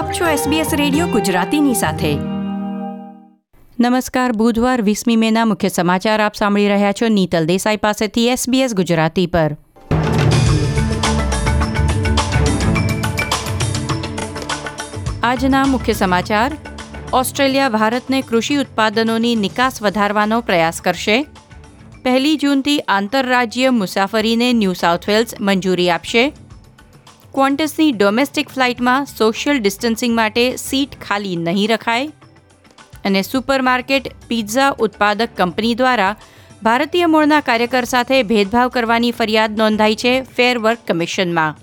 આપ છો SBS radio ગુજરાતીની સાથે. નમસ્કાર. બુધવાર 20મી મેના મુખ્ય સમાચાર આપ સાંભળી રહ્યા છો નીતલ દેસાઈ પાસેથી SBS ગુજરાતી પર. આજના મુખ્ય સમાચાર. ઓસ્ટ્રેલિયા ભારતને કૃષિ ઉત્પાદનોની નિકાસ વધારવાનો પ્રયાસ કરશે. 1 જૂનથી આંતરરાજ્ય મુસાફરીને ન્યૂ સાઉથ વેલ્સ મંજૂરી આપશે. ક્વોન્ટસની ડોમેસ્ટિક ફ્લાઇટમાં સોશિયલ ડિસ્ટન્સિંગ માટે સીટ ખાલી નહીં રખાય. અને સુપરમાર્કેટ પિઝા ઉત્પાદક કંપની દ્વારા ભારતીય મૂળના કાર્યકર સાથે ભેદભાવ કરવાની ફરિયાદ નોંધાઈ છે ફેર વર્ક કમિશનમાં.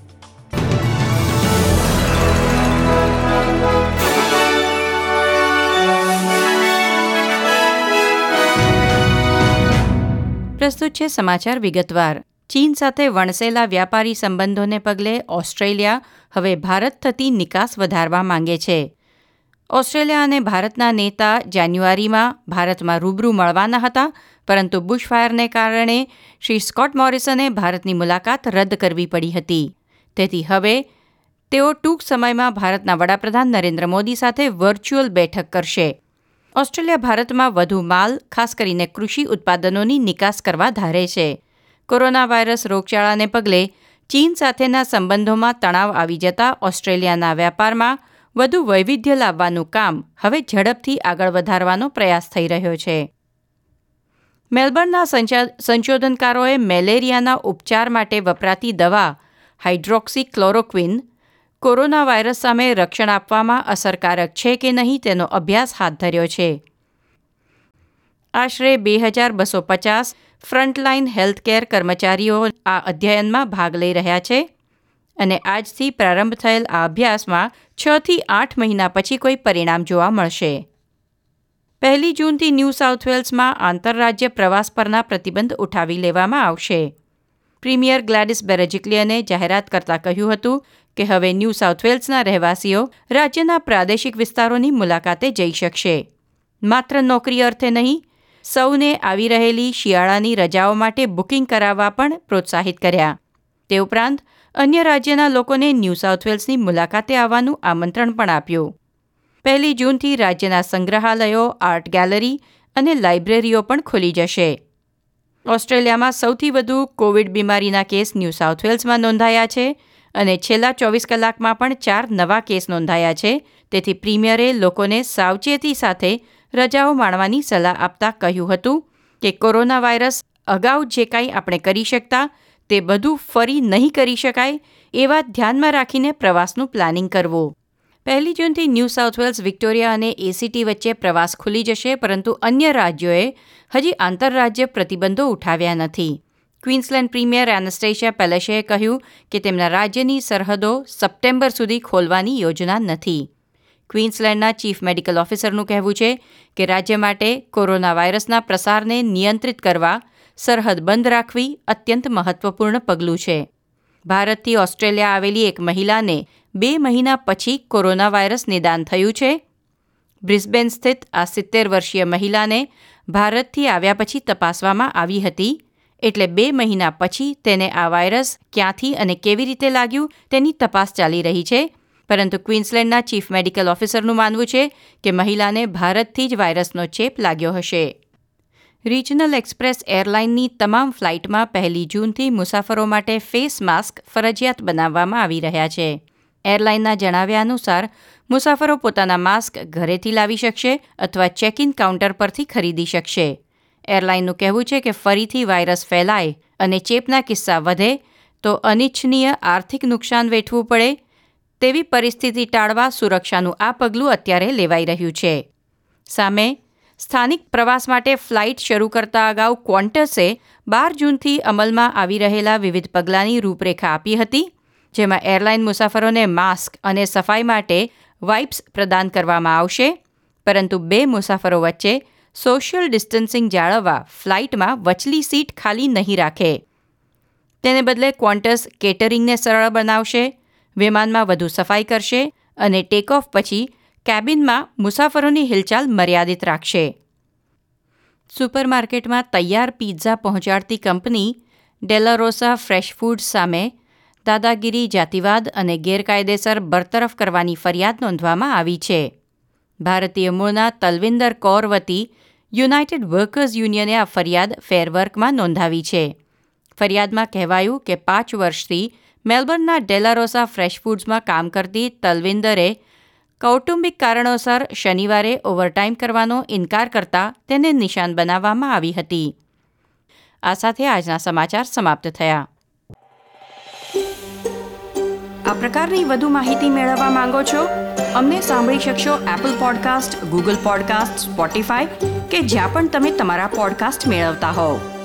પ્રસ્તુત છે સમાચાર વિગતવાર. ચીન સાથે વણસેલા વ્યાપારી સંબંધોને પગલે ઓસ્ટ્રેલિયા હવે ભારત થતી નિકાસ વધારવા માંગે છે. ઓસ્ટ્રેલિયા અને ભારતના નેતા જાન્યુઆરીમાં ભારતમાં રૂબરૂ મળવાના હતા, પરંતુ બુશફાયરને કારણે શ્રી સ્કોટ મોરિસને ભારતની મુલાકાત રદ કરવી પડી હતી. તેથી હવે તેઓ ટૂંક સમયમાં ભારતના વડાપ્રધાન નરેન્દ્ર મોદી સાથે વર્ચ્યુઅલ બેઠક કરશે. ઓસ્ટ્રેલિયા ભારતમાં વધુ માલ, ખાસ કરીને કૃષિ ઉત્પાદનોની નિકાસ કરવા ધારે છે. કોરોના વાયરસ રોગચાળાને પગલે ચીન સાથેના સંબંધોમાં તણાવ આવી જતા ઓસ્ટ્રેલિયાના વ્યાપારમાં વધુ વૈવિધ્ય લાવવાનું કામ હવે ઝડપથી આગળ વધારવાનો પ્રયાસ થઈ રહ્યો છે. મેલબર્નના સંશોધનકારોએ મેલેરિયાના ઉપચાર માટે વપરાતી દવા હાઇડ્રોક્સીક્લોરોક્વિન કોરોના વાયરસ સામે રક્ષણ આપવામાં અસરકારક છે કે નહીં તેનો અભ્યાસ હાથ ધર્યો છે. આશરે 2250 ફ્રન્ટલાઇન હેલ્થકેર કર્મચારીઓ આ અધ્યયનમાં ભાગ લઈ રહ્યા છે અને આજથી પ્રારંભ થયેલ આ અભ્યાસમાં 6 થી 8 મહિના પછી કોઈ પરિણામ જોવા મળશે. 1 જૂનથી ન્યૂ સાઉથ વેલ્સમાં આંતરરાજ્ય પ્રવાસ પરના પ્રતિબંધ ઉઠાવી લેવામાં આવશે. પ્રીમિયર ગ્લેડિસ બેરેજિક્લિયને જાહેરાત કરતાં કહ્યું હતું કે હવે ન્યૂ સાઉથ વેલ્સના રહેવાસીઓ રાજ્યના પ્રાદેશિક વિસ્તારોની મુલાકાતે જઈ શકશે. માત્ર નોકરી અર્થે નહીં, સૌને આવી રહેલી શિયાળાની રજાઓ માટે બુકિંગ કરાવવા પણ પ્રોત્સાહિત કર્યા. તે ઉપરાંત અન્ય રાજ્યના લોકોને ન્યૂ સાઉથ વેલ્સની મુલાકાતે આવવાનું આમંત્રણ પણ આપ્યું. 1 જૂનથી રાજ્યના સંગ્રહાલયો, આર્ટ ગેલેરી અને લાઇબ્રેરીઓ પણ ખુલી જશે. ઓસ્ટ્રેલિયામાં સૌથી વધુ કોવિડ બીમારીના કેસ ન્યૂ સાઉથ વેલ્સમાં નોંધાયા છે અને છેલ્લા 24 કલાકમાં પણ 4 નવા કેસ નોંધાયા છે. તેથી પ્રીમિયરે લોકોને સાવચેતી સાથે રજાઓ માણવાની સલાહ આપતા કહ્યું હતું કે કોરોના વાયરસ અગાઉ જે કાંઈ આપણે કરી શકતા તે બધું ફરી નહીં કરી શકાય, એ વાત ધ્યાનમાં રાખીને પ્રવાસનું પ્લાનિંગ કરવું. 1 જૂનથી ન્યૂ સાઉથ વેલ્સ, વિક્ટોરિયા અને એસીટી વચ્ચે પ્રવાસ ખુલી જશે, પરંતુ અન્ય રાજ્યોએ હજી આંતરરાજ્ય પ્રતિબંધો ઉઠાવ્યા નથી. ક્વીન્સલેન્ડ પ્રીમિયર એનેસ્ટેશિયા પેલેશેએ કહ્યું કે તેમના રાજ્યની સરહદો સપ્ટેમ્બર સુધી ખોલવાની યોજના નથી. ક્વીન્સલેન્ડના ચીફ મેડિકલ ઓફિસરનું કહેવું છે કે રાજ્ય માટે કોરોના વાયરસના પ્રસારને નિયંત્રિત કરવા સરહદ બંધ રાખવી અત્યંત મહત્વપૂર્ણ પગલું છે. ભારતથી ઓસ્ટ્રેલિયા આવેલી એક મહિલાને 2 મહિના પછી કોરોના વાયરસ નિદાન થયું છે. બ્રિસ્બેન સ્થિત આ 70 વર્ષીય મહિલાને ભારતથી આવ્યા પછી તપાસવામાં આવી હતી, એટલે 2 મહિના પછી તેને આ વાયરસ ક્યાંથી અને કેવી રીતે લાગ્યું તેની તપાસ ચાલી રહી છે. પરંતુ ક્વીન્સલેન્ડના ચીફ મેડિકલ ઓફિસરનું માનવું છે કે મહિલાને ભારતથી જ વાયરસનો ચેપ લાગ્યો હશે. રિજનલ એક્સપ્રેસ એરલાઇનની તમામ ફ્લાઇટમાં 1 જૂનથી મુસાફરો માટે ફેસ માસ્ક ફરજિયાત બનાવવામાં આવી રહ્યા છે. એરલાઇનના જણાવ્યા અનુસાર મુસાફરો પોતાના માસ્ક ઘરેથી લાવી શકશે અથવા ચેક ઇન કાઉન્ટર પરથી ખરીદી શકશે. એરલાઇનનું કહેવું છે કે ફરીથી વાયરસ ફેલાય અને ચેપના કિસ્સા વધે તો અનિચ્છનીય આર્થિક નુકસાન વેઠવું પડે તેવી પરિસ્થિતિ ટાળવા સુરક્ષાનું આ પગલું અત્યારે લેવાઈ રહ્યું છે. સામે સ્થાનિક પ્રવાસ માટે ફ્લાઇટ શરૂ કરતા અગાઉ ક્વોન્ટસે 12 જૂનથી અમલમાં આવી રહેલા વિવિધ પગલાંની રૂપરેખા આપી હતી, જેમાં એરલાઇન મુસાફરોને માસ્ક અને સફાઈ માટે વાઇપ્સ પ્રદાન કરવામાં આવશે, પરંતુ 2 મુસાફરો વચ્ચે સોશિયલ ડિસ્ટન્સિંગ જાળવવા ફ્લાઇટમાં વચલી સીટ ખાલી નહીં રાખે. તેને બદલે ક્વોન્ટસ કેટરિંગને સરળ બનાવશે, વિમાનમાં વધુ સફાઈ કરશે અને ટેક ઓફ પછી કેબિનમાં મુસાફરોની હિલચાલ મર્યાદિત રાખશે. સુપરમાર્કેટમાં તૈયાર પિઝા પહોંચાડતી કંપની ડેલારોસા ફ્રેશ ફૂડ્સ સામે દાદાગીરી, જાતિવાદ અને ગેરકાયદેસર બરતરફ કરવાની ફરિયાદ નોંધવામાં આવી છે. ભારતીય મૂળના તલવિંદર કૌર વતી યુનાઇટેડ વર્કર્સ યુનિયને આ ફરિયાદ ફેર વર્કમાં નોંધાવી છે. ફરિયાદમાં કહેવાયું કે 5 વર્ષથી મેલબર્નના ડેલારોસા ફ્રેશ ફૂડ્સમાં કામ કરતી તલવિંદરે કૌટુંબિક કારણોસર શનિવારે ઓવરટાઇમ કરવાનો ઇનકાર કરતા તેને નિશાન બનાવવામાં આવી હતી. આ સાથે આજના સમાચાર સમાપ્ત થયા. આ પ્રકારની વધુ માહિતી મેળવવા માંગો છો? અમને સાંભળી શકશો Apple podcast, Google podcast, Spotify કે જ્યાં પણ તમે તમારા પોડકાસ્ટ મેળવતા હોવ.